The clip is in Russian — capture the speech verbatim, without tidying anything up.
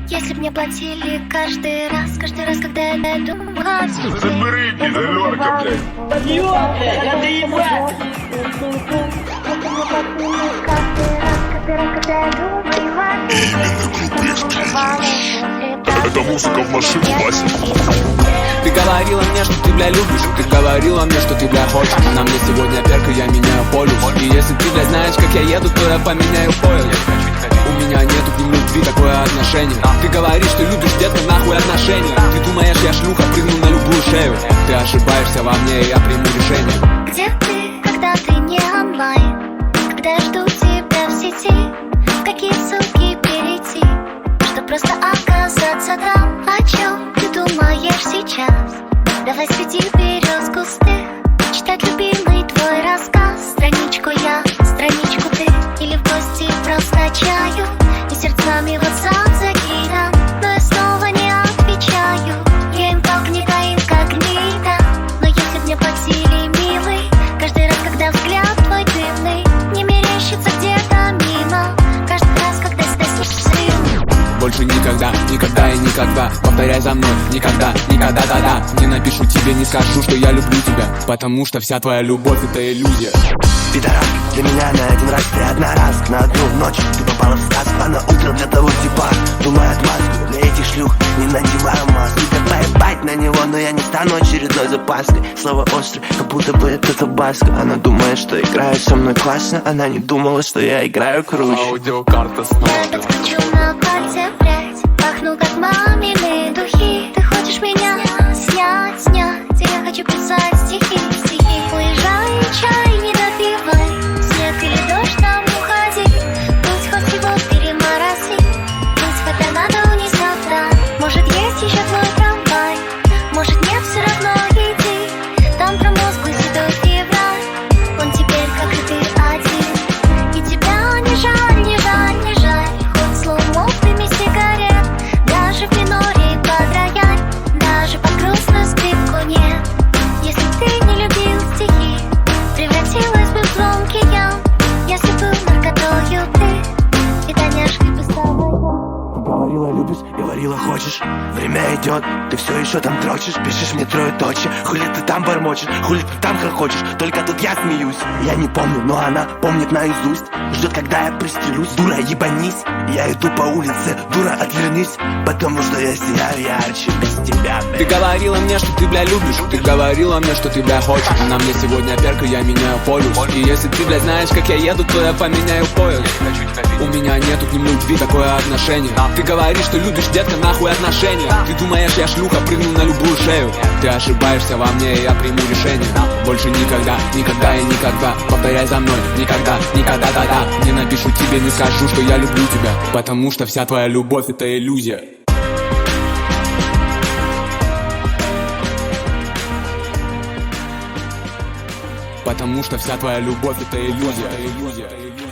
Если б мне платили каждый раз, каждый раз, когда я думаю. Забери, пидорка, блядь. Ёб, блядь, надо ебать. Это музыка в машину, Вася. Ты говорила мне, что ты, бля, любишь. Ты говорила мне, что ты, бля, хочешь. На мне сегодня перка, я меняю полюс. И если ты, бля, знаешь, как я еду, то я поменяю поезд. У меня нету к ним любви, такое отношение. Ты говоришь, что любишь, детка, нахуй отношения. Ты думаешь, я шлюха, прыгну на любую шею. Ты ошибаешься во мне, и я приму решение. Где ты, когда ты не онлайн? Когда я жду тебя в сети? В какие ссылки перейти, чтоб просто оказаться там? О чем ты думаешь сейчас? Давай среди берез густых читать любимый твой рассказ. Страничку я, страничку ты. Или в гости просто чаю. И сердцами в WhatsApp закидам, но я снова не отвечаю. Я инкогнито, инкогнито. Но если б мне платили, милый, каждый раз, когда взгляд твой дымный не мерещится где-то мимо, каждый раз, когда себя слышим. Больше никогда, никогда и никогда. Повторяй за мной, никогда, никогда, да-да. Не напишу тебе, не скажу, что я люблю тебя, потому что вся твоя любовь — это иллюзия. Пидорак, для меня на один раз ты одна раз. На одну ночь ты попала в сказку, а на утро для того типа думаю отмазку. Для этих шлюх не надеваю маску. Да поебать на него, но я не стану очередной запаской. Слово острое, как будто бы это табаско. Она думает, что играет со мной классно. Она не думала, что я играю круче. Аудиокарта снова. Я подскочу на пальце прядь, пахну как мамины духи. Ты хочешь меня снять, снять, я хочу писать стихи, стихи. Уезжай, чай не допивай, снег или дождь, там уходи. Пусть хоть его переморози, пусть хотя надо унесет завтра. Может есть еще твой трамвай, может нет, все равно иди. Там промозглый седой февраль, он теперь как и ты один. И тебя не жаль, не жаль, не жаль. Хоть слоумов дыми сигарет, даже в миноре под рояль, даже под грустную скрипку нет. Если ты не любил стихи, превратилась бы в звонкий ям. Если был наркотою ты, и доняшкой бы стала я. Говорила любишь, говорила хочешь. Время идет, ты все еще там дрочишь. Пишешь мне троеточие, хули ты там бормочешь, хули ты там хохочешь. Только тут я смеюсь. Я не помню, но она помнит наизусть. Ждет, когда я пристрелюсь. Дура, ебанись. Я иду по улице, дура, отвернись. Потому что я сияю ярче без тебя, бля. Ты говорила мне, что ты, бля, любишь. Ты говорила мне, что ты, бля, хочешь. На мне сегодня перка, я меняю полюс. И если ты, бля, знаешь, как я еду, то я поменяю поезд. У меня нету к ним любви, такое отношение. Ты говоришь, что любишь, детка, нахуй отношения. Ты думаешь, я шлюха, прыгну на любую шею. Ты ошибаешься во мне, и я приму решение. Больше никогда, никогда и никогда. Повторяй за мной, никогда, никогда, да-да. Не напишу тебе, не скажу, что я люблю тебя, потому что вся твоя любовь — это иллюзия. Потому что вся твоя любовь — это иллюзия, иллюзия, иллюзия.